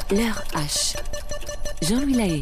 L'heure H. Jean-Louis Lahaye.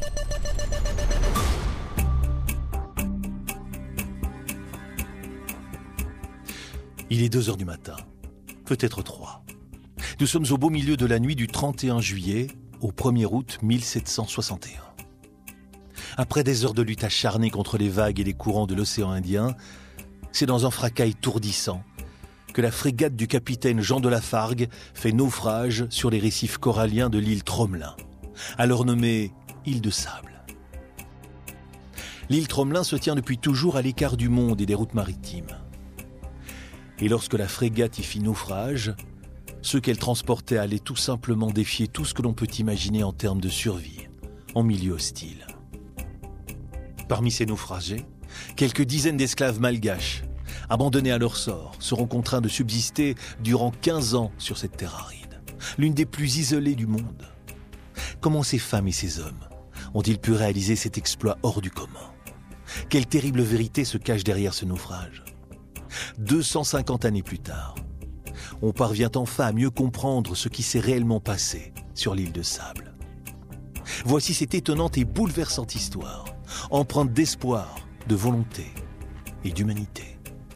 Il est 2h du matin, peut-être 3. Nous sommes au beau milieu de la nuit du 31 juillet au 1er août 1761. Après des heures de lutte acharnée contre les vagues et les courants de l'océan Indien, c'est dans un fracas étourdissant que la frégate du capitaine Jean de Lafargue fait naufrage sur les récifs coralliens de l'île Tromelin, alors nommée île de sable. L'île Tromelin se tient depuis toujours à l'écart du monde et des routes maritimes. Et lorsque la frégate y fit naufrage, ceux qu'elle transportait allaient tout simplement défier tout ce que l'on peut imaginer en termes de survie, en milieu hostile. Parmi ces naufragés, quelques dizaines d'esclaves malgaches, abandonnés à leur sort, seront contraints de subsister durant 15 ans sur cette terre aride, l'une des plus isolées du monde. Comment ces femmes et ces hommes ont-ils pu réaliser cet exploit hors du commun? Quelle terrible vérité se cache derrière ce naufrage? 250 années plus tard, on parvient enfin à mieux comprendre ce qui s'est réellement passé sur l'île de sable. Voici cette étonnante et bouleversante histoire, empreinte d'espoir, de volonté et d'humanité.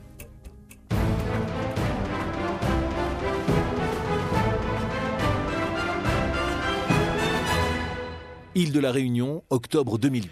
Île de la Réunion, octobre 2008.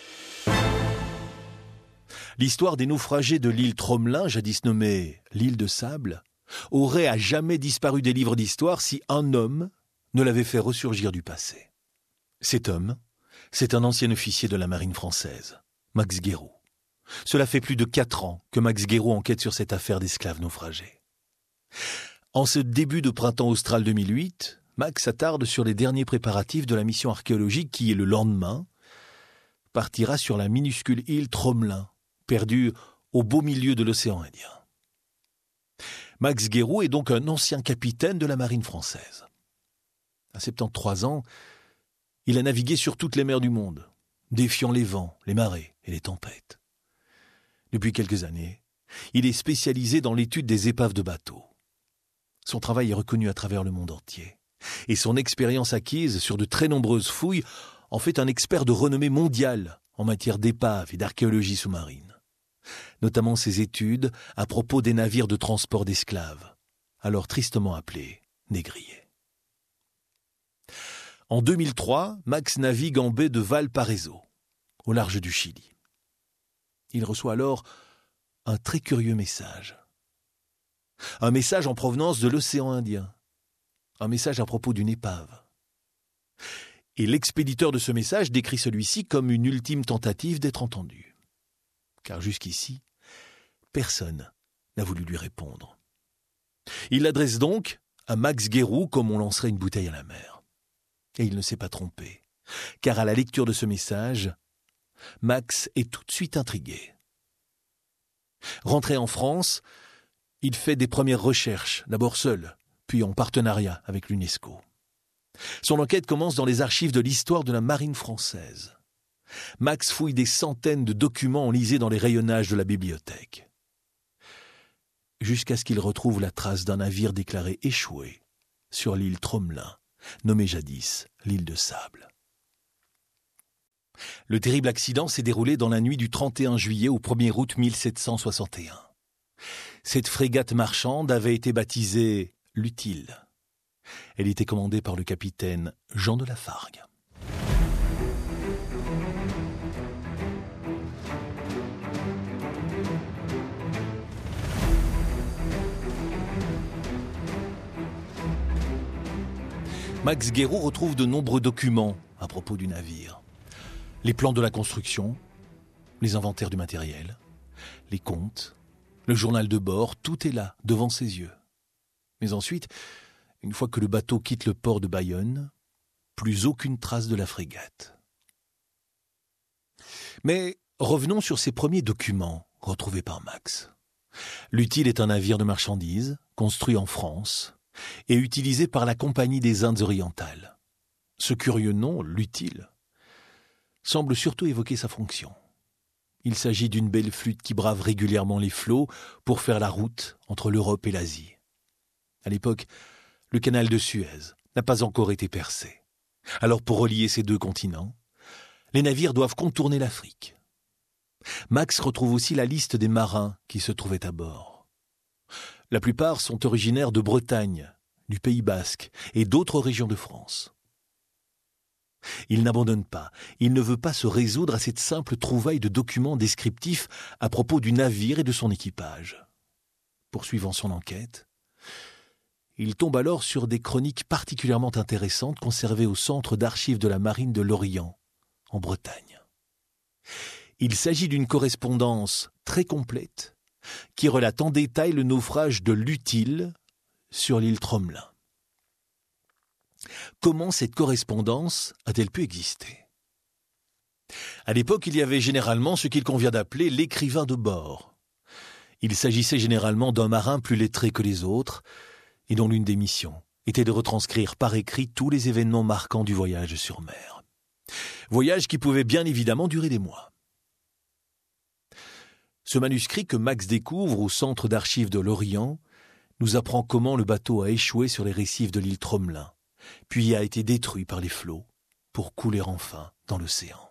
L'histoire des naufragés de l'île Tromelin, jadis nommée l'île de sable, aurait à jamais disparu des livres d'histoire si un homme ne l'avait fait ressurgir du passé. Cet homme, c'est un ancien officier de la marine française, Max Guéroult. Cela fait plus de 4 ans que Max Guéroult enquête sur cette affaire d'esclaves naufragés. En ce début de printemps austral 2008, Max s'attarde sur les derniers préparatifs de la mission archéologique qui, le lendemain, partira sur la minuscule île Tromelin, perdue au beau milieu de l'océan Indien. Max Guéroult est donc un ancien capitaine de la marine française. À 73 ans, il a navigué sur toutes les mers du monde, défiant les vents, les marées et les tempêtes. Depuis quelques années, il est spécialisé dans l'étude des épaves de bateaux. Son travail est reconnu à travers le monde entier, et son expérience acquise sur de très nombreuses fouilles en fait un expert de renommée mondiale en matière d'épaves et d'archéologie sous-marine, notamment ses études à propos des navires de transport d'esclaves, alors tristement appelés négriers. En 2003, Max navigue en baie de Valparaiso, au large du Chili. Il reçoit alors un très curieux message. Un message en provenance de l'océan Indien. Un message à propos d'une épave. Et l'expéditeur de ce message décrit celui-ci comme une ultime tentative d'être entendu. Car jusqu'ici, personne n'a voulu lui répondre. Il l'adresse donc à Max Guéroult comme on lancerait une bouteille à la mer. Et il ne s'est pas trompé, car à la lecture de ce message, Max est tout de suite intrigué. Rentré en France, il fait des premières recherches, d'abord seul, puis en partenariat avec l'UNESCO. Son enquête commence dans les archives de l'histoire de la marine française. Max fouille des centaines de documents enlisés dans les rayonnages de la bibliothèque. Jusqu'à ce qu'il retrouve la trace d'un navire déclaré échoué sur l'île Tromelin, nommée jadis l'île de sable. Le terrible accident s'est déroulé dans la nuit du 31 juillet au 1er août 1761. Cette frégate marchande avait été baptisée l'Utile. Elle était commandée par le capitaine Jean de Lafargue. Max Guéroult retrouve de nombreux documents à propos du navire. Les plans de la construction, les inventaires du matériel, les comptes, le journal de bord, tout est là, devant ses yeux. Mais ensuite, une fois que le bateau quitte le port de Bayonne, plus aucune trace de la frégate. Mais revenons sur ces premiers documents retrouvés par Max. L'Utile est un navire de marchandises, construit en France, et utilisé par la Compagnie des Indes orientales. Ce curieux nom, l'Utile, semble surtout évoquer sa fonction. Il s'agit d'une belle flûte qui brave régulièrement les flots pour faire la route entre l'Europe et l'Asie. À l'époque, le canal de Suez n'a pas encore été percé. Alors pour relier ces deux continents, les navires doivent contourner l'Afrique. Max retrouve aussi la liste des marins qui se trouvaient à bord. La plupart sont originaires de Bretagne, du Pays Basque et d'autres régions de France. Il n'abandonne pas, il ne veut pas se résoudre à cette simple trouvaille de documents descriptifs à propos du navire et de son équipage. Poursuivant son enquête, il tombe alors sur des chroniques particulièrement intéressantes conservées au Centre d'archives de la Marine de Lorient, en Bretagne. Il s'agit d'une correspondance très complète qui relate en détail le naufrage de l'Utile sur l'île Tromelin. Comment cette correspondance a-t-elle pu exister ? À l'époque, il y avait généralement ce qu'il convient d'appeler l'écrivain de bord. Il s'agissait généralement d'un marin plus lettré que les autres, et dont l'une des missions était de retranscrire par écrit tous les événements marquants du voyage sur mer. Voyage qui pouvait bien évidemment durer des mois. Ce manuscrit que Max découvre au Centre d'archives de Lorient nous apprend comment le bateau a échoué sur les récifs de l'île Tromelin, puis a été détruit par les flots pour couler enfin dans l'océan.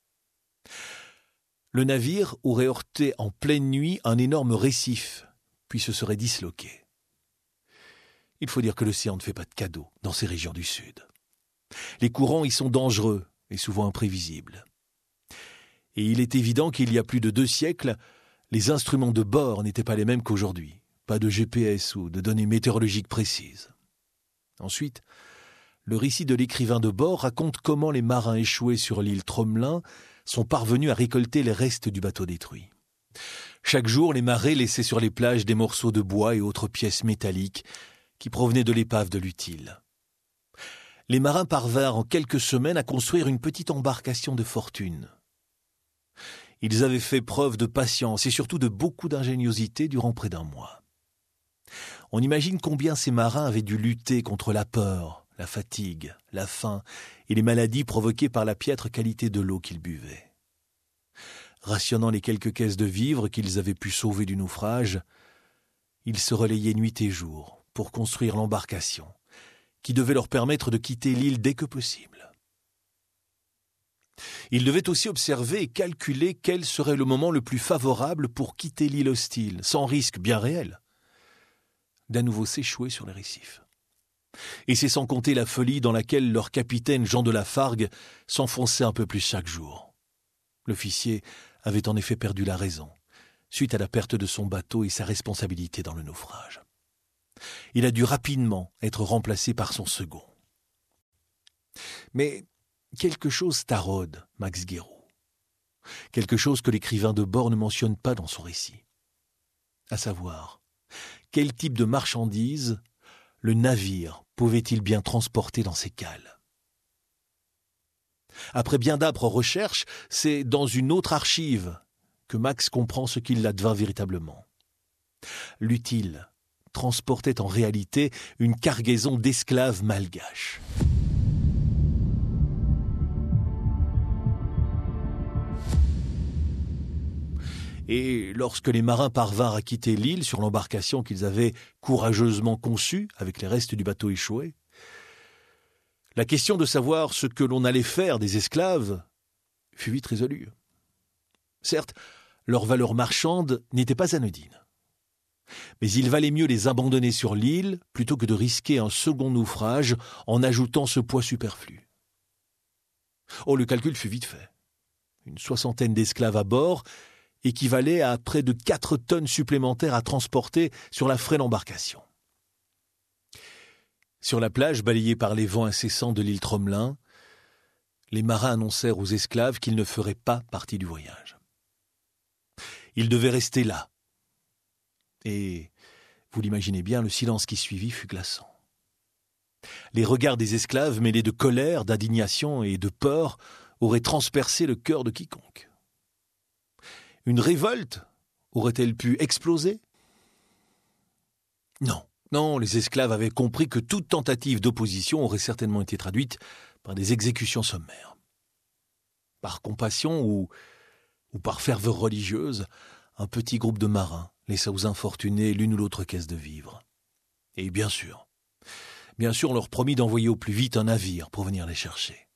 Le navire aurait heurté en pleine nuit un énorme récif, puis se serait disloqué. Il faut dire que l'océan ne fait pas de cadeaux dans ces régions du Sud. Les courants y sont dangereux et souvent imprévisibles. Et il est évident qu'il y a plus de 2 siècles, les instruments de bord n'étaient pas les mêmes qu'aujourd'hui. Pas de GPS ou de données météorologiques précises. Ensuite, le récit de l'écrivain de bord raconte comment les marins échoués sur l'île Tromelin sont parvenus à récolter les restes du bateau détruit. Chaque jour, les marées laissaient sur les plages des morceaux de bois et autres pièces métalliques qui provenaient de l'épave de l'Utile. Les marins parvinrent en quelques semaines à construire une petite embarcation de fortune. Ils avaient fait preuve de patience et surtout de beaucoup d'ingéniosité durant près d'1 mois. On imagine combien ces marins avaient dû lutter contre la peur, la fatigue, la faim et les maladies provoquées par la piètre qualité de l'eau qu'ils buvaient. Rationnant les quelques caisses de vivres qu'ils avaient pu sauver du naufrage, ils se relayaient nuit et jour pour construire l'embarcation, qui devait leur permettre de quitter l'île dès que possible. Ils devaient aussi observer et calculer quel serait le moment le plus favorable pour quitter l'île hostile, sans risque bien réel d'à nouveau s'échouer sur les récifs. Et c'est sans compter la folie dans laquelle leur capitaine Jean de Lafargue s'enfonçait un peu plus chaque jour. L'officier avait en effet perdu la raison, suite à la perte de son bateau et sa responsabilité dans le naufrage. Il a dû rapidement être remplacé par son second. Mais quelque chose taraude Max Guéraud. Quelque chose que l'écrivain de bord ne mentionne pas dans son récit. À savoir, quel type de marchandises le navire pouvait-il bien transporter dans ses cales ? Après bien d'âpres recherches, c'est dans une autre archive que Max comprend ce qu'il advint véritablement. L'Utile transportait en réalité une cargaison d'esclaves malgaches. Et lorsque les marins parvinrent à quitter l'île sur l'embarcation qu'ils avaient courageusement conçue avec les restes du bateau échoué, la question de savoir ce que l'on allait faire des esclaves fut vite résolue. Certes, leur valeur marchande n'était pas anodine. Mais il valait mieux les abandonner sur l'île plutôt que de risquer un second naufrage en ajoutant ce poids superflu. Oh, le calcul fut vite fait. Une 60aine d'esclaves à bord équivalait à près de 4 tonnes supplémentaires à transporter sur la frêle embarcation. Sur la plage balayée par les vents incessants de l'île Tromelin, les marins annoncèrent aux esclaves qu'ils ne feraient pas partie du voyage. Ils devaient rester là. Et, vous l'imaginez bien, le silence qui suivit fut glaçant. Les regards des esclaves, mêlés de colère, d'indignation et de peur, auraient transpercé le cœur de quiconque. Une révolte aurait-elle pu exploser ? Non, les esclaves avaient compris que toute tentative d'opposition aurait certainement été traduite par des exécutions sommaires. Par compassion ou par ferveur religieuse, un petit groupe de marins laissa aux infortunés l'une ou l'autre caisse de vivres. Et bien sûr, Bien sûr, on leur promit d'envoyer au plus vite un navire pour venir les chercher.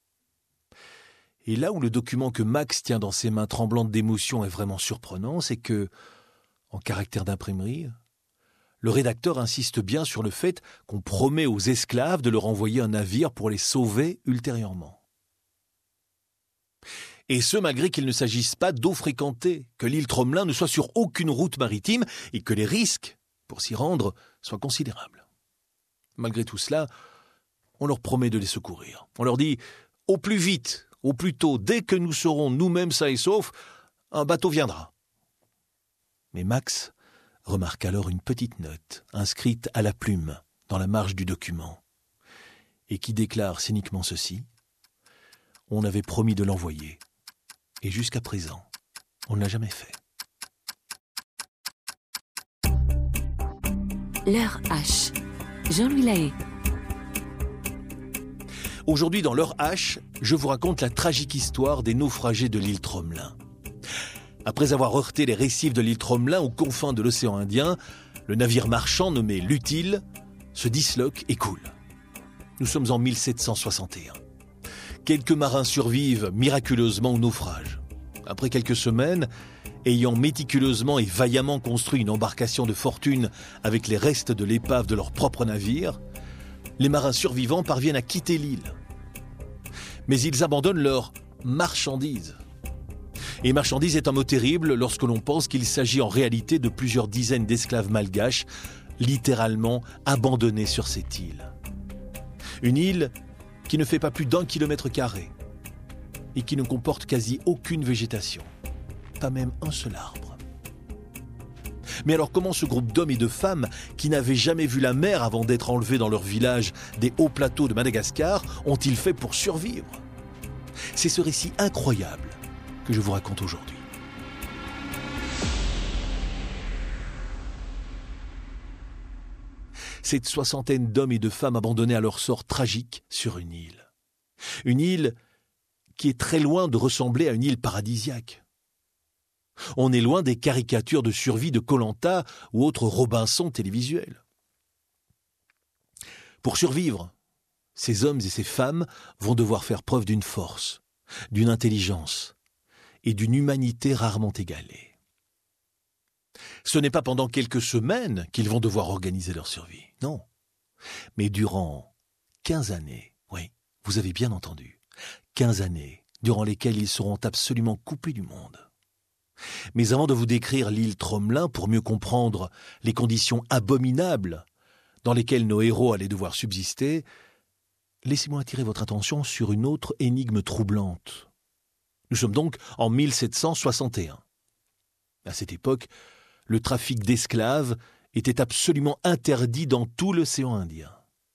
Et là où le document que Max tient dans ses mains tremblantes d'émotion est vraiment surprenant, c'est que, en caractère d'imprimerie, le rédacteur insiste bien sur le fait qu'on promet aux esclaves de leur envoyer un navire pour les sauver ultérieurement. Et ce, malgré qu'il ne s'agisse pas d'eau fréquentée, que l'île Tromelin ne soit sur aucune route maritime et que les risques pour s'y rendre soient considérables. Malgré tout cela, on leur promet de les secourir. On leur dit « au plus vite, au plus tôt, dès que nous serons nous-mêmes sains et saufs, un bateau viendra. » Mais Max remarque alors une petite note inscrite à la plume dans la marge du document et qui déclare cyniquement ceci : « On avait promis de l'envoyer et jusqu'à présent, on ne l'a jamais fait. » L'heure H. Jean-Louis Lahaye. Aujourd'hui, dans l'heure H, je vous raconte la tragique histoire des naufragés de l'île Tromelin. Après avoir heurté les récifs de l'île Tromelin aux confins de l'océan Indien, le navire marchand nommé l'Utile se disloque et coule. Nous sommes en 1761. Quelques marins survivent miraculeusement au naufrage. Après quelques semaines, ayant méticuleusement et vaillamment construit une embarcation de fortune avec les restes de l'épave de leur propre navire, les marins survivants parviennent à quitter l'île. Mais ils abandonnent leurs marchandises. Et marchandises est un mot terrible lorsque l'on pense qu'il s'agit en réalité de plusieurs dizaines d'esclaves malgaches, littéralement abandonnés sur cette île. Une île qui ne fait pas plus d'1 km² et qui ne comporte quasi aucune végétation, pas même un seul arbre. Mais alors comment ce groupe d'hommes et de femmes qui n'avaient jamais vu la mer avant d'être enlevés dans leur village des hauts plateaux de Madagascar ont-ils fait pour survivre ? C'est ce récit incroyable que je vous raconte aujourd'hui. Cette soixantaine d'hommes et de femmes abandonnés à leur sort tragique sur une île. Une île qui est très loin de ressembler à une île paradisiaque. On est loin des caricatures de survie de Koh-Lanta ou autres Robinson télévisuels. Pour survivre, ces hommes et ces femmes vont devoir faire preuve d'une force, d'une intelligence et d'une humanité rarement égalée. Ce n'est pas pendant quelques semaines qu'ils vont devoir organiser leur survie, non. Mais durant 15 années, oui, vous avez bien entendu, 15 années durant lesquelles ils seront absolument coupés du monde. Mais avant de vous décrire l'île Tromelin pour mieux comprendre les conditions abominables dans lesquelles nos héros allaient devoir subsister, laissez-moi attirer votre attention sur une autre énigme troublante. Nous sommes donc en 1761. À cette époque, le trafic d'esclaves était absolument interdit dans tout l'océan Indien.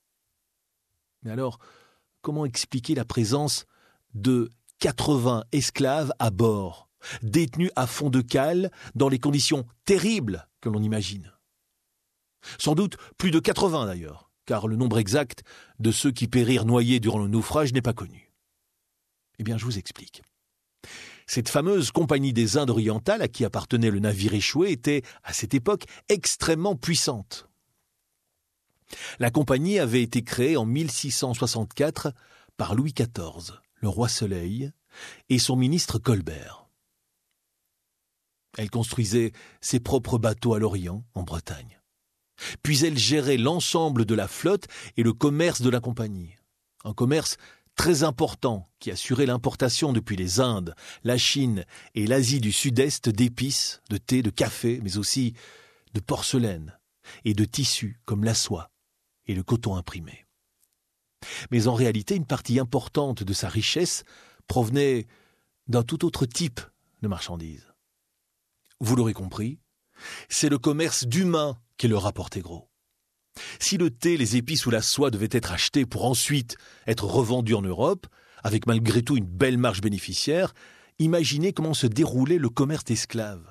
Mais alors, comment expliquer la présence de 80 esclaves à bord, détenus à fond de cale dans les conditions terribles que l'on imagine ? Sans doute plus de 80 d'ailleurs, car le nombre exact de ceux qui périrent noyés durant le naufrage n'est pas connu. Eh bien, je vous explique. Cette fameuse compagnie des Indes orientales à qui appartenait le navire échoué était, à cette époque, extrêmement puissante. La compagnie avait été créée en 1664 par Louis XIV, le roi Soleil, et son ministre Colbert. Elle construisait ses propres bateaux à l'Orient, en Bretagne. Puis elle gérait l'ensemble de la flotte et le commerce de la compagnie. Un commerce très important qui assurait l'importation depuis les Indes, la Chine et l'Asie du Sud-Est d'épices, de thé, de café, mais aussi de porcelaine et de tissus comme la soie et le coton imprimé. Mais en réalité, une partie importante de sa richesse provenait d'un tout autre type de marchandises. Vous l'aurez compris, c'est le commerce d'humains qui leur rapportait gros. Si le thé, les épices ou la soie devaient être achetés pour ensuite être revendus en Europe, avec malgré tout une belle marge bénéficiaire, imaginez comment se déroulait le commerce d'esclaves.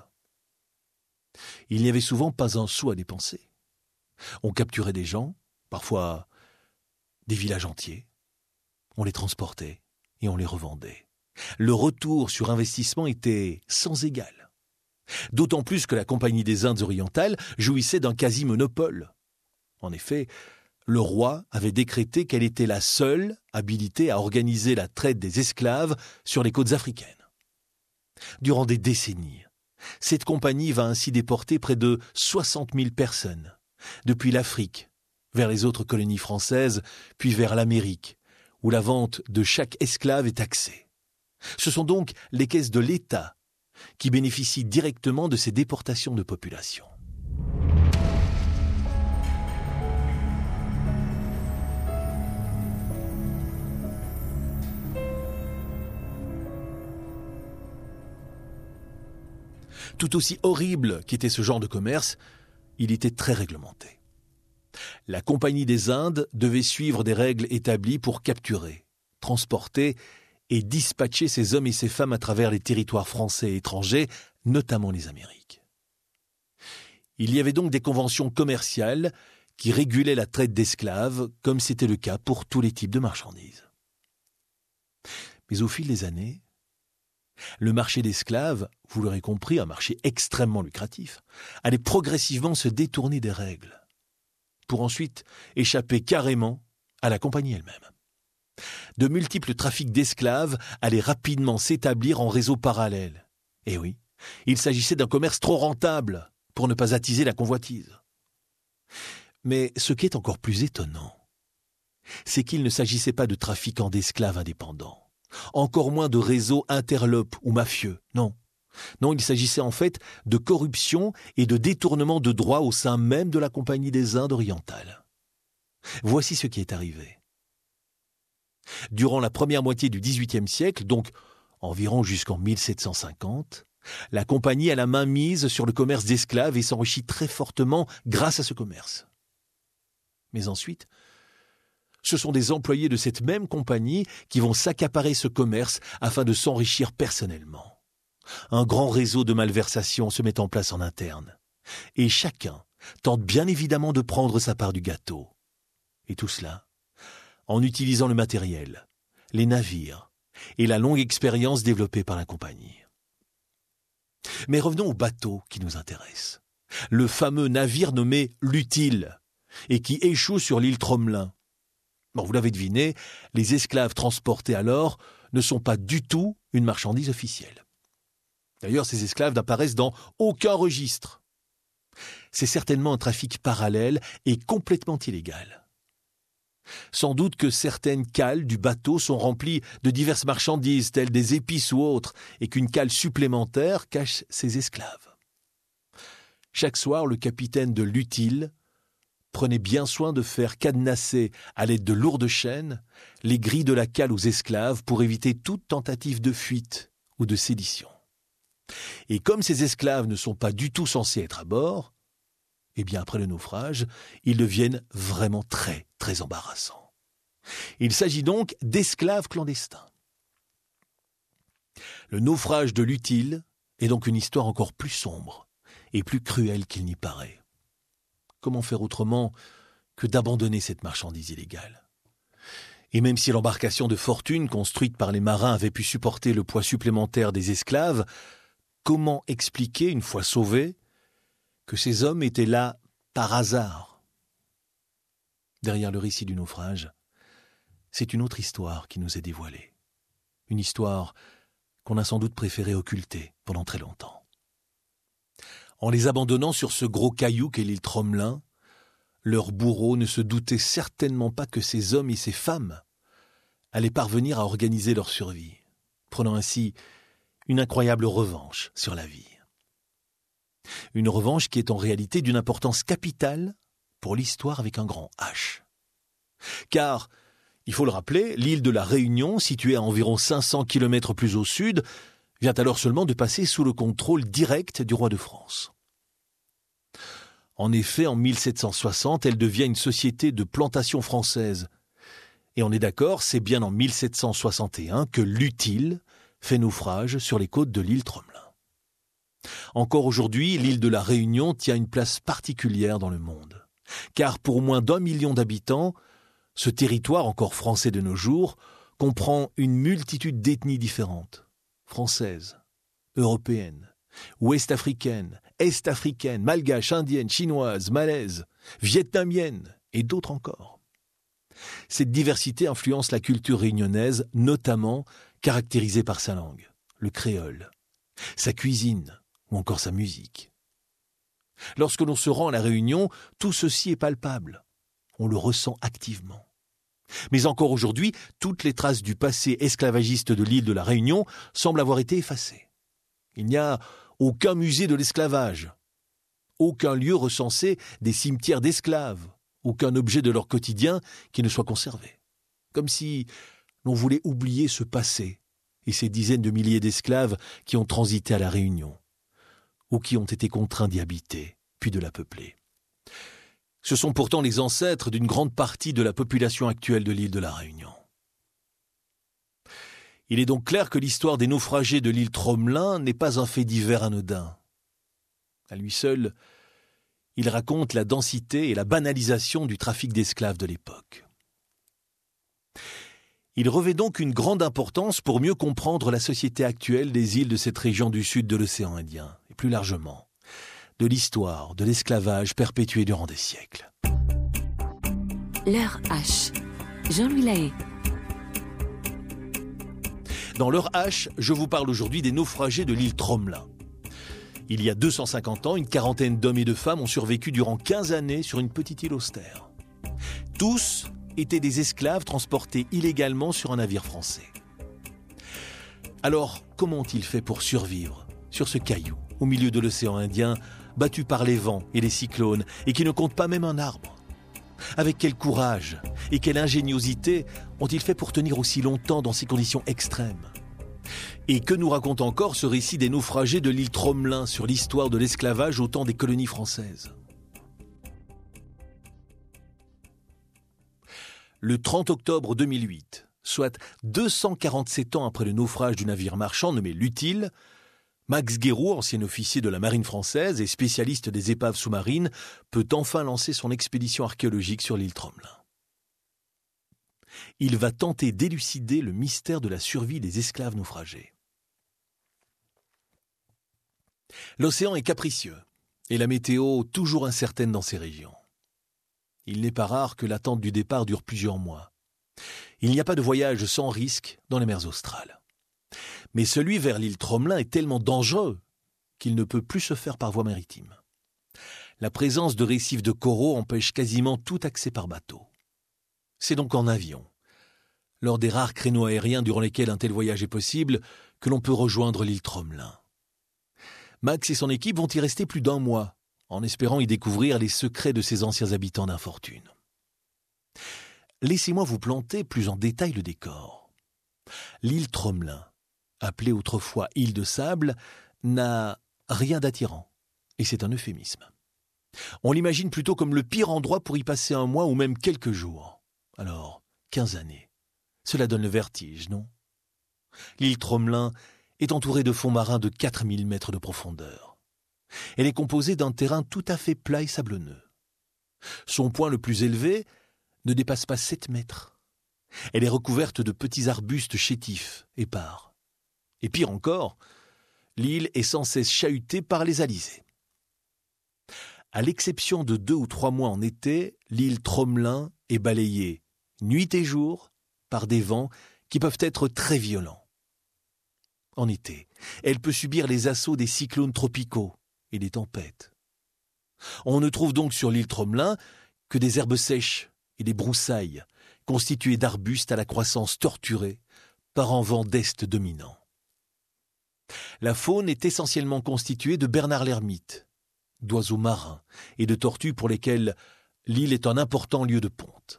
Il n'y avait souvent pas un sou à dépenser. On capturait des gens, parfois des villages entiers. On les transportait et on les revendait. Le retour sur investissement était sans égal. D'autant plus que la Compagnie des Indes orientales jouissait d'un quasi-monopole. En effet, le roi avait décrété qu'elle était la seule habilitée à organiser la traite des esclaves sur les côtes africaines. Durant des décennies, cette compagnie va ainsi déporter près de 60 000 personnes, depuis l'Afrique, vers les autres colonies françaises, puis vers l'Amérique, où la vente de chaque esclave est taxée. Ce sont donc les caisses de l'État qui bénéficient directement de ces déportations de population. Tout aussi horrible qu'était ce genre de commerce, il était très réglementé. La Compagnie des Indes devait suivre des règles établies pour capturer, transporter et dispatcher ces hommes et ces femmes à travers les territoires français et étrangers, notamment les Amériques. Il y avait donc des conventions commerciales qui régulaient la traite d'esclaves, comme c'était le cas pour tous les types de marchandises. Mais au fil des années, le marché d'esclaves, vous l'aurez compris, un marché extrêmement lucratif, allait progressivement se détourner des règles, pour ensuite échapper carrément à la compagnie elle-même. De multiples trafics d'esclaves allaient rapidement s'établir en réseaux parallèles. Et oui, il s'agissait d'un commerce trop rentable pour ne pas attiser la convoitise. Mais ce qui est encore plus étonnant, c'est qu'il ne s'agissait pas de trafiquants d'esclaves indépendants, encore moins de réseaux interlopes ou mafieux, non. Non, il s'agissait en fait de corruption et de détournement de droits au sein même de la Compagnie des Indes orientales. Voici ce qui est arrivé. Durant la première moitié du XVIIIe siècle, donc environ jusqu'en 1750, la Compagnie a la main mise sur le commerce d'esclaves et s'enrichit très fortement grâce à ce commerce. Mais ensuite, ce sont des employés de cette même compagnie qui vont s'accaparer ce commerce afin de s'enrichir personnellement. Un grand réseau de malversation se met en place en interne. Et chacun tente bien évidemment de prendre sa part du gâteau. Et tout cela en utilisant le matériel, les navires et la longue expérience développée par la compagnie. Mais revenons au bateau qui nous intéresse. Le fameux navire nommé l'Utile et qui échoue sur l'île Tromelin. Bon, vous l'avez deviné, les esclaves transportés alors ne sont pas du tout une marchandise officielle. D'ailleurs, ces esclaves n'apparaissent dans aucun registre. C'est certainement un trafic parallèle et complètement illégal. Sans doute que certaines cales du bateau sont remplies de diverses marchandises, telles des épices ou autres, et qu'une cale supplémentaire cache ces esclaves. Chaque soir, le capitaine de l'Utile prenait bien soin de faire cadenasser à l'aide de lourdes chaînes les grilles de la cale aux esclaves pour éviter toute tentative de fuite ou de sédition. Et comme ces esclaves ne sont pas du tout censés être à bord, eh bien après le naufrage, ils deviennent vraiment très, très embarrassants. Il s'agit donc d'esclaves clandestins. Le naufrage de l'Utile est donc une histoire encore plus sombre et plus cruelle qu'il n'y paraît. Comment faire autrement que d'abandonner cette marchandise illégale? Et même si l'embarcation de fortune construite par les marins avait pu supporter le poids supplémentaire des esclaves, comment expliquer, une fois sauvés, que ces hommes étaient là par hasard? Derrière le récit du naufrage, c'est une autre histoire qui nous est dévoilée. Une histoire qu'on a sans doute préféré occulter pendant très longtemps. En les abandonnant sur ce gros caillou qu'est l'île Tromelin, leurs bourreaux ne se doutaient certainement pas que ces hommes et ces femmes allaient parvenir à organiser leur survie, prenant ainsi une incroyable revanche sur la vie. Une revanche qui est en réalité d'une importance capitale pour l'histoire avec un grand H. Car, il faut le rappeler, l'île de la Réunion, située à environ 500 km plus au sud, vient alors seulement de passer sous le contrôle direct du roi de France. En effet, en 1760, elle devient une société de plantation française. Et on est d'accord, c'est bien en 1761 que l'Utile fait naufrage sur les côtes de l'île Tromelin. Encore aujourd'hui, l'île de la Réunion tient une place particulière dans le monde. Car pour moins d'1 million d'habitants, ce territoire encore français de nos jours comprend une multitude d'ethnies différentes. Françaises, européennes, ouest-africaines, est-africaines, malgaches, indiennes, chinoises, malaises, vietnamiennes et d'autres encore. Cette diversité influence la culture réunionnaise, notamment caractérisée par sa langue, le créole, sa cuisine ou encore sa musique. Lorsque l'on se rend à La Réunion, tout ceci est palpable. On le ressent activement. Mais encore aujourd'hui, toutes les traces du passé esclavagiste de l'île de La Réunion semblent avoir été effacées. Il n'y a aucun musée de l'esclavage, aucun lieu recensé des cimetières d'esclaves, aucun objet de leur quotidien qui ne soit conservé. Comme si l'on voulait oublier ce passé et ces dizaines de milliers d'esclaves qui ont transité à La Réunion, ou qui ont été contraints d'y habiter, puis de la peupler. Ce sont pourtant les ancêtres d'une grande partie de la population actuelle de l'île de La Réunion. Il est donc clair que l'histoire des naufragés de l'île Tromelin n'est pas un fait divers anodin. À lui seul, il raconte la densité et la banalisation du trafic d'esclaves de l'époque. Il revêt donc une grande importance pour mieux comprendre la société actuelle des îles de cette région du sud de l'océan Indien, et plus largement, de l'histoire de l'esclavage perpétué durant des siècles. L'heure H. Jean-Louis Lahaye. Dans l'heure H, je vous parle aujourd'hui des naufragés de l'île Tromelin. Il y a 250 ans, une quarantaine d'hommes et de femmes ont survécu durant 15 années sur une petite île austère. Tous étaient des esclaves transportés illégalement sur un navire français. Alors, comment ont-ils fait pour survivre sur ce caillou, au milieu de l'océan Indien, battu par les vents et les cyclones, et qui ne compte pas même un arbre? Avec quel courage et quelle ingéniosité ont-ils fait pour tenir aussi longtemps dans ces conditions extrêmes? Et que nous raconte encore ce récit des naufragés de l'île Tromelin sur l'histoire de l'esclavage au temps des colonies françaises? Le 30 octobre 2008, soit 247 ans après le naufrage du navire marchand nommé l'Utile, Max Guéraud, ancien officier de la marine française et spécialiste des épaves sous-marines, peut enfin lancer son expédition archéologique sur l'île Tromelin. Il va tenter d'élucider le mystère de la survie des esclaves naufragés. L'océan est capricieux et la météo toujours incertaine dans ces régions. Il n'est pas rare que l'attente du départ dure plusieurs mois. Il n'y a pas de voyage sans risque dans les mers australes. Mais celui vers l'île Tromelin est tellement dangereux qu'il ne peut plus se faire par voie maritime. La présence de récifs de coraux empêche quasiment tout accès par bateau. C'est donc en avion, lors des rares créneaux aériens durant lesquels un tel voyage est possible, que l'on peut rejoindre l'île Tromelin. Max et son équipe vont y rester plus d'1 mois, en espérant y découvrir les secrets de ces anciens habitants d'infortune. Laissez-moi vous planter plus en détail le décor. L'île Tromelin, appelée autrefois île de sable, n'a rien d'attirant, et c'est un euphémisme. On l'imagine plutôt comme le pire endroit pour y passer 1 mois ou même quelques jours. Alors, 15 années. Cela donne le vertige, non? L'île Tromelin est entourée de fonds marins de 4000 mètres de profondeur. Elle est composée d'un terrain tout à fait plat et sablonneux. Son point le plus élevé ne dépasse pas 7 mètres. Elle est recouverte de petits arbustes chétifs, épars. Et pire encore, l'île est sans cesse chahutée par les alizés. À l'exception de 2 ou 3 mois en été, l'île Tromelin est balayée, nuit et jour, par des vents qui peuvent être très violents. En été, elle peut subir les assauts des cyclones tropicaux et des tempêtes. On ne trouve donc sur l'île Tromelin que des herbes sèches et des broussailles, constituées d'arbustes à la croissance torturée par un vent d'est dominant. La faune est essentiellement constituée de bernard l'ermite, d'oiseaux marins et de tortues pour lesquels l'île est un important lieu de ponte.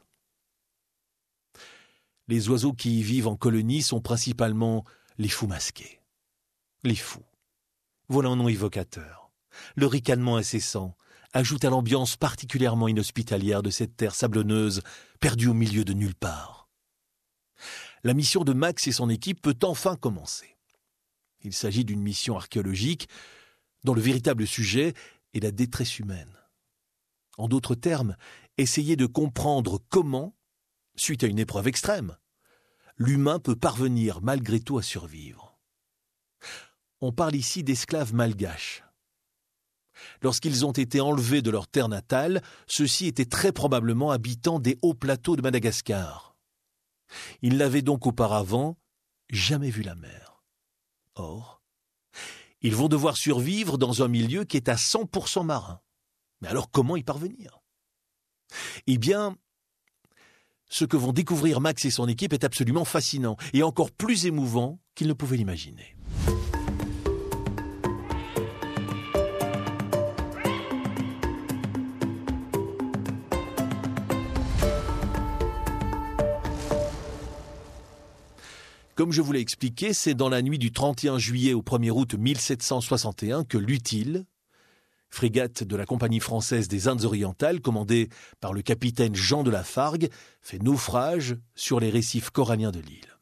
Les oiseaux qui y vivent en colonie sont principalement les fous masqués. Les fous. Voilà un nom évocateur. Le ricanement incessant ajoute à l'ambiance particulièrement inhospitalière de cette terre sablonneuse perdue au milieu de nulle part. La mission de Max et son équipe peut enfin commencer. Il s'agit d'une mission archéologique dont le véritable sujet est la détresse humaine. En d'autres termes, essayer de comprendre comment, suite à une épreuve extrême, l'humain peut parvenir malgré tout à survivre. On parle ici d'esclaves malgaches. Lorsqu'ils ont été enlevés de leur terre natale, ceux-ci étaient très probablement habitants des hauts plateaux de Madagascar. Ils n'avaient donc auparavant jamais vu la mer. Or, ils vont devoir survivre dans un milieu qui est à 100% marin. Mais alors comment y parvenir ? Eh bien, ce que vont découvrir Max et son équipe est absolument fascinant et encore plus émouvant qu'ils ne pouvaient l'imaginer. Comme je vous l'ai expliqué, c'est dans la nuit du 31 juillet au 1er août 1761 que l'Utile, frégate de la Compagnie française des Indes orientales, commandée par le capitaine Jean de Lafargue, fait naufrage sur les récifs coralliens de l'île.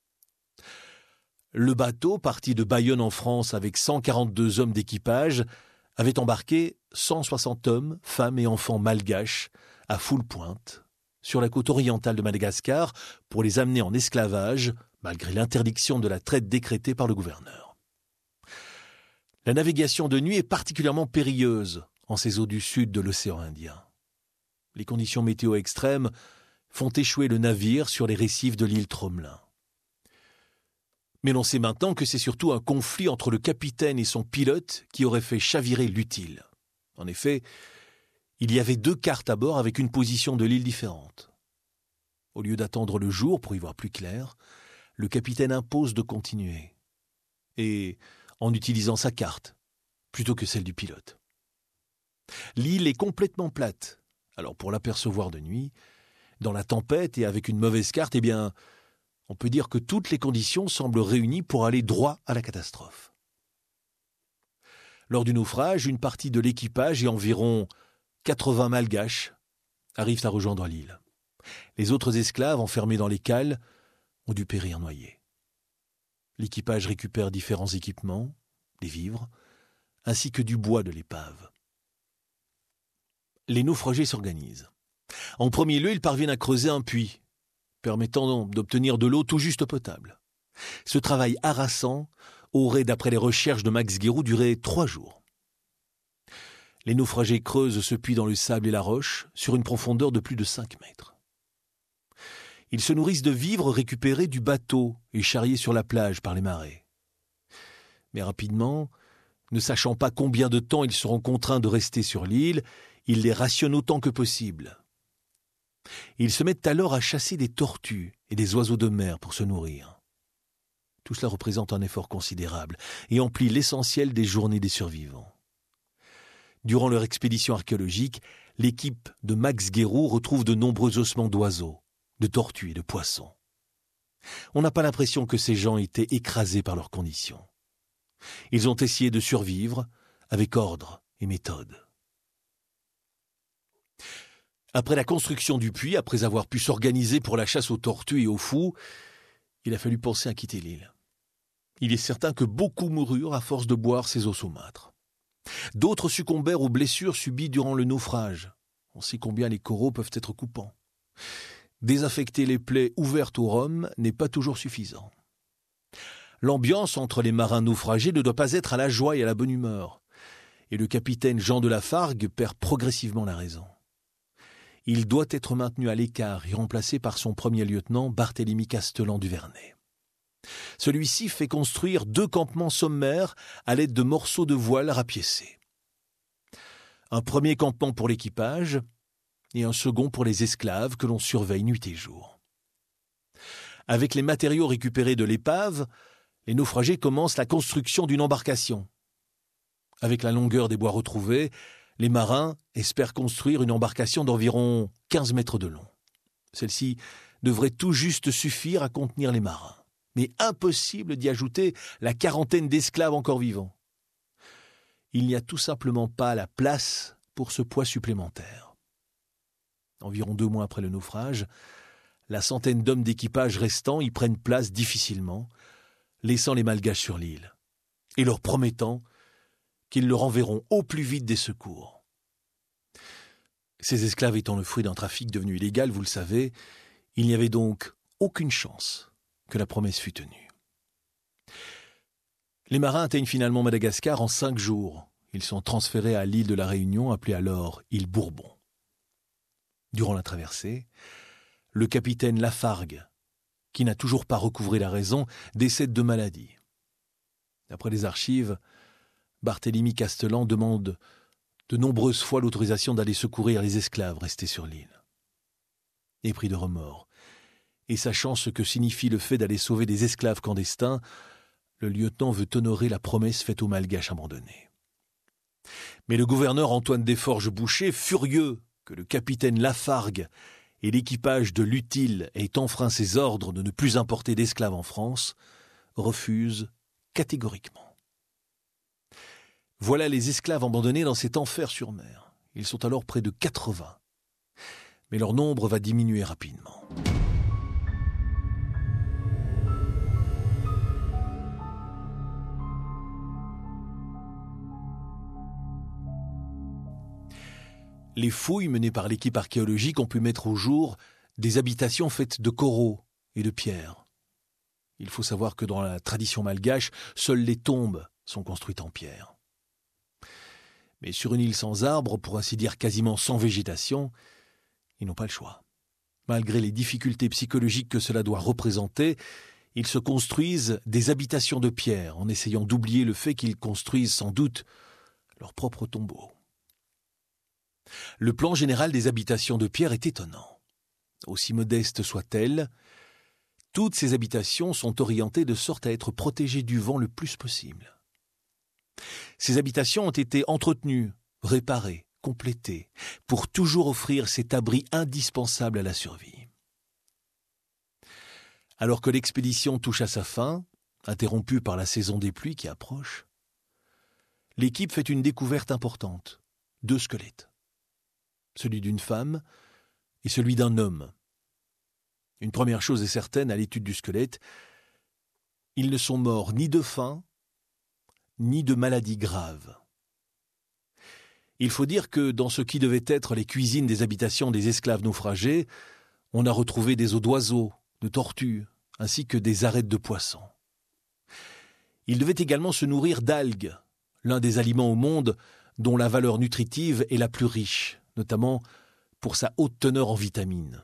Le bateau, parti de Bayonne en France avec 142 hommes d'équipage, avait embarqué 160 hommes, femmes et enfants malgaches à foule pointe sur la côte orientale de Madagascar pour les amener en esclavage, malgré l'interdiction de la traite décrétée par le gouverneur. La navigation de nuit est particulièrement périlleuse en ces eaux du sud de l'océan Indien. Les conditions météo extrêmes font échouer le navire sur les récifs de l'île Tromelin. Mais l'on sait maintenant que c'est surtout un conflit entre le capitaine et son pilote qui aurait fait chavirer l'Utile. En effet, il y avait 2 cartes à bord avec une position de l'île différente. Au lieu d'attendre le jour pour y voir plus clair, le capitaine impose de continuer, et en utilisant sa carte, plutôt que celle du pilote. L'île est complètement plate, alors pour l'apercevoir de nuit, dans la tempête et avec une mauvaise carte, eh bien, on peut dire que toutes les conditions semblent réunies pour aller droit à la catastrophe. Lors du naufrage, une partie de l'équipage et environ 80 malgaches arrivent à rejoindre l'île. Les autres esclaves, enfermés dans les cales, ont dû périr noyés. L'équipage récupère différents équipements, des vivres, ainsi que du bois de l'épave. Les naufragés s'organisent. En premier lieu, ils parviennent à creuser un puits, permettant d'obtenir de l'eau tout juste potable. Ce travail harassant aurait, d'après les recherches de Max Guéroult, duré 3 jours. Les naufragés creusent ce puits dans le sable et la roche, sur une profondeur de plus de 5 mètres. Ils se nourrissent de vivres récupérés du bateau et charriés sur la plage par les marées. Mais rapidement, ne sachant pas combien de temps ils seront contraints de rester sur l'île, ils les rationnent autant que possible. Ils se mettent alors à chasser des tortues et des oiseaux de mer pour se nourrir. Tout cela représente un effort considérable et emplit l'essentiel des journées des survivants. Durant leur expédition archéologique, l'équipe de Max Guéroult retrouve de nombreux ossements d'oiseaux, de tortues et de poissons. On n'a pas l'impression que ces gens étaient écrasés par leurs conditions. Ils ont essayé de survivre avec ordre et méthode. Après la construction du puits, après avoir pu s'organiser pour la chasse aux tortues et aux fous, il a fallu penser à quitter l'île. Il est certain que beaucoup moururent à force de boire ces eaux saumâtres. D'autres succombèrent aux blessures subies durant le naufrage. On sait combien les coraux peuvent être coupants. Désinfecter les plaies ouvertes au rhum n'est pas toujours suffisant. L'ambiance entre les marins naufragés ne doit pas être à la joie et à la bonne humeur. Et le capitaine Jean de Lafargue perd progressivement la raison. Il doit être maintenu à l'écart et remplacé par son premier lieutenant Barthélemy Castellan du Vernet. Celui-ci fait construire 2 campements sommaires à l'aide de morceaux de voile rapiécés. Un premier campement pour l'équipage et un second pour les esclaves que l'on surveille nuit et jour. Avec les matériaux récupérés de l'épave, les naufragés commencent la construction d'une embarcation. Avec la longueur des bois retrouvés, les marins espèrent construire une embarcation d'environ 15 mètres de long. Celle-ci devrait tout juste suffire à contenir les marins. Mais impossible d'y ajouter la quarantaine d'esclaves encore vivants. Il n'y a tout simplement pas la place pour ce poids supplémentaire. Environ 2 mois après le naufrage, la centaine d'hommes d'équipage restants y prennent place difficilement, laissant les malgaches sur l'île, et leur promettant qu'ils leur enverront au plus vite des secours. Ces esclaves étant le fruit d'un trafic devenu illégal, vous le savez, il n'y avait donc aucune chance que la promesse fût tenue. Les marins atteignent finalement Madagascar en 5 jours Ils sont transférés à l'île de la Réunion, appelée alors île Bourbon. Durant la traversée, le capitaine Lafargue, qui n'a toujours pas recouvré la raison, décède de maladie. D'après les archives, Barthélemy Castellan demande de nombreuses fois l'autorisation d'aller secourir les esclaves restés sur l'île. Épris de remords, et sachant ce que signifie le fait d'aller sauver des esclaves clandestins, le lieutenant veut honorer la promesse faite aux Malgaches abandonnés. Mais le gouverneur Antoine Desforges-Boucher, furieux que le capitaine Lafargue et l'équipage de l'Utile aient enfreint ses ordres de ne plus importer d'esclaves en France, refuse catégoriquement. Voilà les esclaves abandonnés dans cet enfer sur mer. Ils sont alors près de 80. Mais leur nombre va diminuer rapidement. Les fouilles menées par l'équipe archéologique ont pu mettre au jour des habitations faites de coraux et de pierres. Il faut savoir que dans la tradition malgache, seules les tombes sont construites en pierre. Mais sur une île sans arbres, pour ainsi dire quasiment sans végétation, ils n'ont pas le choix. Malgré les difficultés psychologiques que cela doit représenter, ils se construisent des habitations de pierre en essayant d'oublier le fait qu'ils construisent sans doute leur propre tombeau. Le plan général des habitations de pierre est étonnant. Aussi modestes soient-elles, toutes ces habitations sont orientées de sorte à être protégées du vent le plus possible. Ces habitations ont été entretenues, réparées, complétées, pour toujours offrir cet abri indispensable à la survie. Alors que l'expédition touche à sa fin, interrompue par la saison des pluies qui approche, l'équipe fait une découverte importante, 2 squelettes. Celui d'une femme et celui d'un homme. Une première chose est certaine à l'étude du squelette, ils ne sont morts ni de faim, ni de maladies graves. Il faut dire que dans ce qui devait être les cuisines des habitations des esclaves naufragés, on a retrouvé des os d'oiseaux, de tortues, ainsi que des arêtes de poissons. Ils devaient également se nourrir d'algues, l'un des aliments au monde dont la valeur nutritive est la plus riche, notamment pour sa haute teneur en vitamines.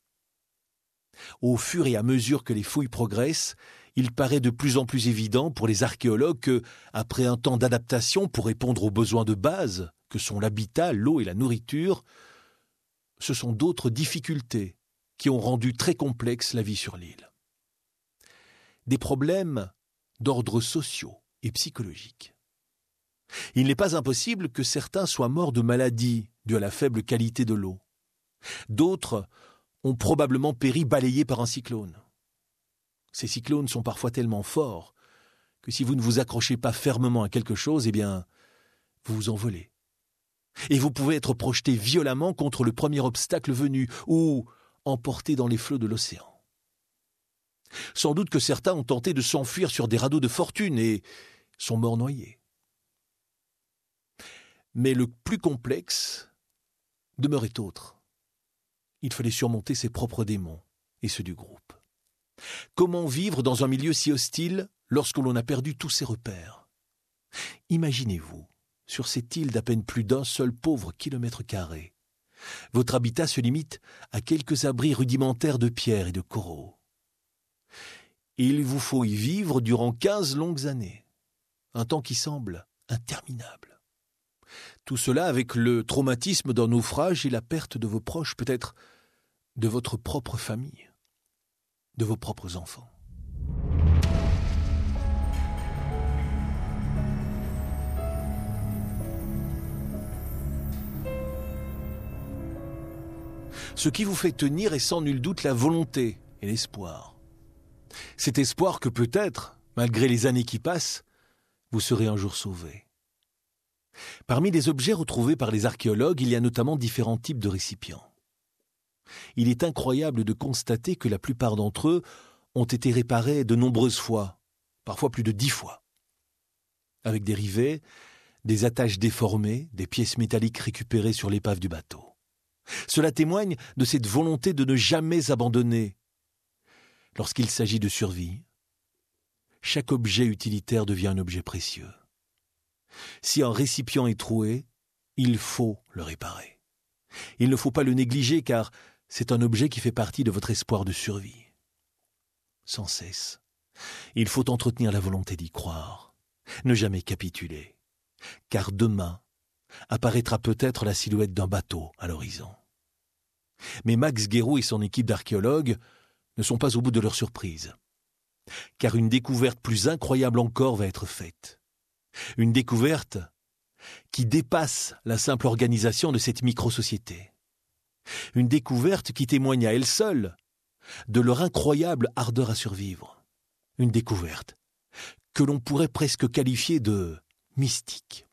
Au fur et à mesure que les fouilles progressent, il paraît de plus en plus évident pour les archéologues que, après un temps d'adaptation pour répondre aux besoins de base, que sont l'habitat, l'eau et la nourriture, ce sont d'autres difficultés qui ont rendu très complexe la vie sur l'île. Des problèmes d'ordre sociaux et psychologiques. Il n'est pas impossible que certains soient morts de maladies dues à la faible qualité de l'eau. D'autres ont probablement péri balayés par un cyclone. Ces cyclones sont parfois tellement forts que si vous ne vous accrochez pas fermement à quelque chose, vous vous envolez. Et vous pouvez être projeté violemment contre le premier obstacle venu ou emporté dans les flots de l'océan. Sans doute que certains ont tenté de s'enfuir sur des radeaux de fortune et sont morts noyés. Mais le plus complexe demeurait autre. Il fallait surmonter ses propres démons et ceux du groupe. Comment vivre dans un milieu si hostile lorsque l'on a perdu tous ses repères ? Imaginez-vous, sur cette île d'à peine plus d'un seul pauvre kilomètre carré, votre habitat se limite à quelques abris rudimentaires de pierre et de coraux. Et il vous faut y vivre durant 15 longues années, un temps qui semble interminable. Tout cela avec le traumatisme d'un naufrage et la perte de vos proches, peut-être de votre propre famille, de vos propres enfants. Ce qui vous fait tenir est sans nul doute la volonté et l'espoir. Cet espoir que peut-être, malgré les années qui passent, vous serez un jour sauvés. Parmi les objets retrouvés par les archéologues, il y a notamment différents types de récipients. Il est incroyable de constater que la plupart d'entre eux ont été réparés de nombreuses fois, parfois plus de 10 fois. Avec des rivets, des attaches déformées, des pièces métalliques récupérées sur l'épave du bateau. Cela témoigne de cette volonté de ne jamais abandonner. Lorsqu'il s'agit de survie, chaque objet utilitaire devient un objet précieux. Si un récipient est troué, il faut le réparer. Il ne faut pas le négliger car c'est un objet qui fait partie de votre espoir de survie. Sans cesse, il faut entretenir la volonté d'y croire, ne jamais capituler, car demain apparaîtra peut-être la silhouette d'un bateau à l'horizon. Mais Max Guéroult et son équipe d'archéologues ne sont pas au bout de leur surprise, car une découverte plus incroyable encore va être faite. Une découverte qui dépasse la simple organisation de cette micro-société. Une découverte qui témoigne à elle seule de leur incroyable ardeur à survivre. Une découverte que l'on pourrait presque qualifier de mystique.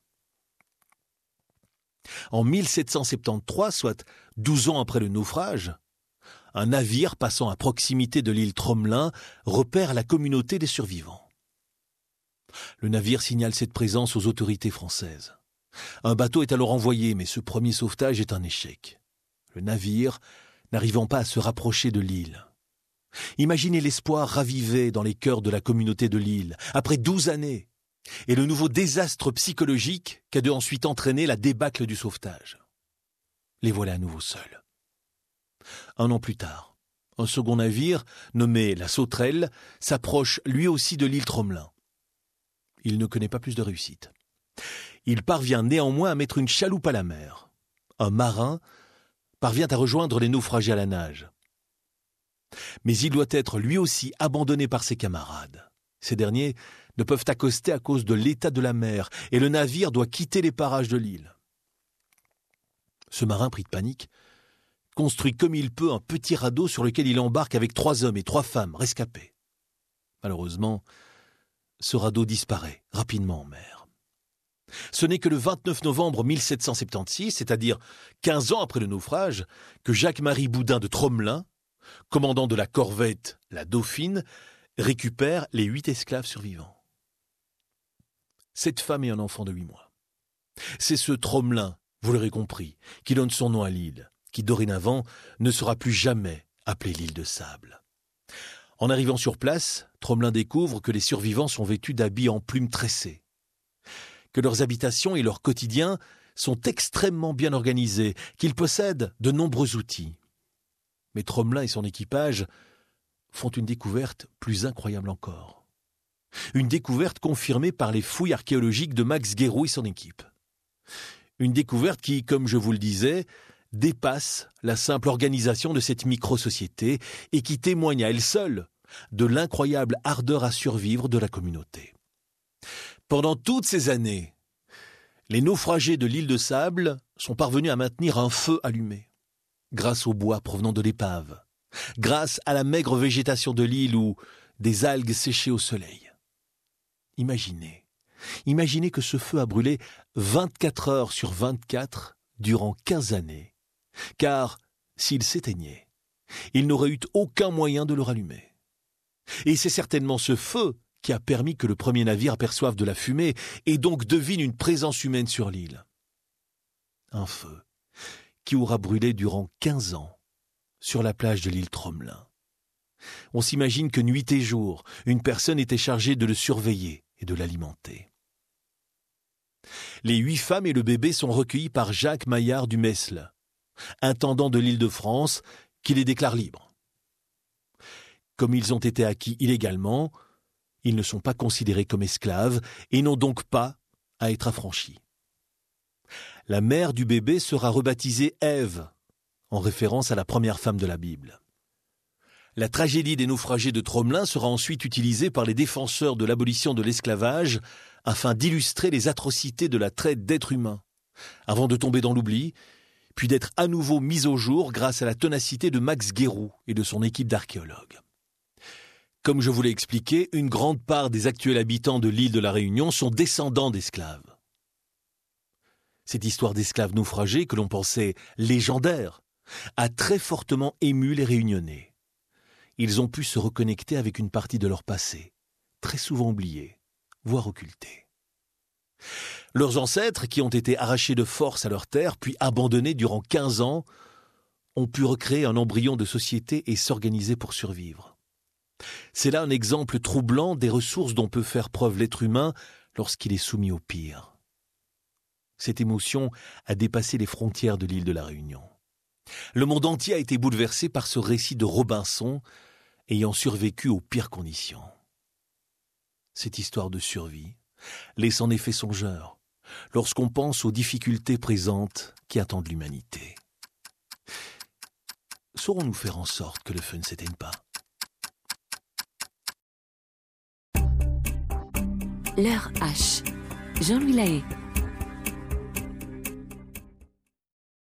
En 1773, soit 12 ans après le naufrage, un navire passant à proximité de l'île Tromelin repère la communauté des survivants. Le navire signale cette présence aux autorités françaises. Un bateau est alors envoyé, mais ce premier sauvetage est un échec. Le navire n'arrivant pas à se rapprocher de l'île. Imaginez l'espoir ravivé dans les cœurs de la communauté de l'île, après 12 années, et le nouveau désastre psychologique qu'a dû ensuite entraîner la débâcle du sauvetage. Les voilà à nouveau seuls. Un an plus tard, un second navire, nommé la Sauterelle, s'approche lui aussi de l'île Tromelin. Il ne connaît pas plus de réussite. Il parvient néanmoins à mettre une chaloupe à la mer. Un marin parvient à rejoindre les naufragés à la nage. Mais il doit être lui aussi abandonné par ses camarades. Ces derniers ne peuvent accoster à cause de l'état de la mer et le navire doit quitter les parages de l'île. Ce marin, pris de panique, construit comme il peut un petit radeau sur lequel il embarque avec 3 hommes et 3 femmes rescapés. Malheureusement, ce radeau disparaît rapidement en mer. Ce n'est que le 29 novembre 1776, c'est-à-dire 15 ans après le naufrage, que Jacques-Marie Boudin de Tromelin, commandant de la corvette la Dauphine, récupère les 8 esclaves survivants. 7 femmes et un enfant de 8 mois. C'est ce Tromelin, vous l'aurez compris, qui donne son nom à l'île, qui dorénavant ne sera plus jamais appelée l'île de sable. En arrivant sur place, Tromelin découvre que les survivants sont vêtus d'habits en plumes tressées, que leurs habitations et leur quotidien sont extrêmement bien organisés, qu'ils possèdent de nombreux outils. Mais Tromelin et son équipage font une découverte plus incroyable encore. Une découverte confirmée par les fouilles archéologiques de Max Guéroult et son équipe. Une découverte qui, comme je vous le disais, dépasse la simple organisation de cette micro-société et qui témoigne à elle seule de l'incroyable ardeur à survivre de la communauté. Pendant toutes ces années, les naufragés de l'île de Sable sont parvenus à maintenir un feu allumé, grâce au bois provenant de l'épave, grâce à la maigre végétation de l'île ou des algues séchées au soleil. Imaginez que ce feu a brûlé 24 heures sur 24 durant 15 années, car s'il s'éteignait, il n'aurait eu aucun moyen de le rallumer. Et c'est certainement ce feu qui a permis que le premier navire aperçoive de la fumée et donc devine une présence humaine sur l'île. Un feu qui aura brûlé durant 15 ans sur la plage de l'île Tromelin. On s'imagine que nuit et jour, une personne était chargée de le surveiller et de l'alimenter. Les 8 femmes et le bébé sont recueillis par Jacques Maillard du Mesle, intendant de l'Île-de-France, qui les déclare libres. Comme ils ont été acquis illégalement, ils ne sont pas considérés comme esclaves et n'ont donc pas à être affranchis. La mère du bébé sera rebaptisée Ève, en référence à la première femme de la Bible. La tragédie des naufragés de Tromelin sera ensuite utilisée par les défenseurs de l'abolition de l'esclavage afin d'illustrer les atrocités de la traite d'êtres humains, avant de tomber dans l'oubli, puis d'être à nouveau mise au jour grâce à la ténacité de Max Guéroult et de son équipe d'archéologues. Comme je vous l'ai expliqué, une grande part des actuels habitants de l'île de la Réunion sont descendants d'esclaves. Cette histoire d'esclaves naufragés, que l'on pensait légendaire, a très fortement ému les Réunionnais. Ils ont pu se reconnecter avec une partie de leur passé, très souvent oubliée, voire occultée. Leurs ancêtres, qui ont été arrachés de force à leur terre, puis abandonnés durant 15 ans, ont pu recréer un embryon de société et s'organiser pour survivre. C'est là un exemple troublant des ressources dont peut faire preuve l'être humain lorsqu'il est soumis au pire. Cette émotion a dépassé les frontières de l'île de la Réunion. Le monde entier a été bouleversé par ce récit de Robinson ayant survécu aux pires conditions. Cette histoire de survie laisse en effet songeur lorsqu'on pense aux difficultés présentes qui attendent l'humanité. Saurons-nous faire en sorte que le feu ne s'éteigne pas? L'heure H. Jean-Louis Lahaye.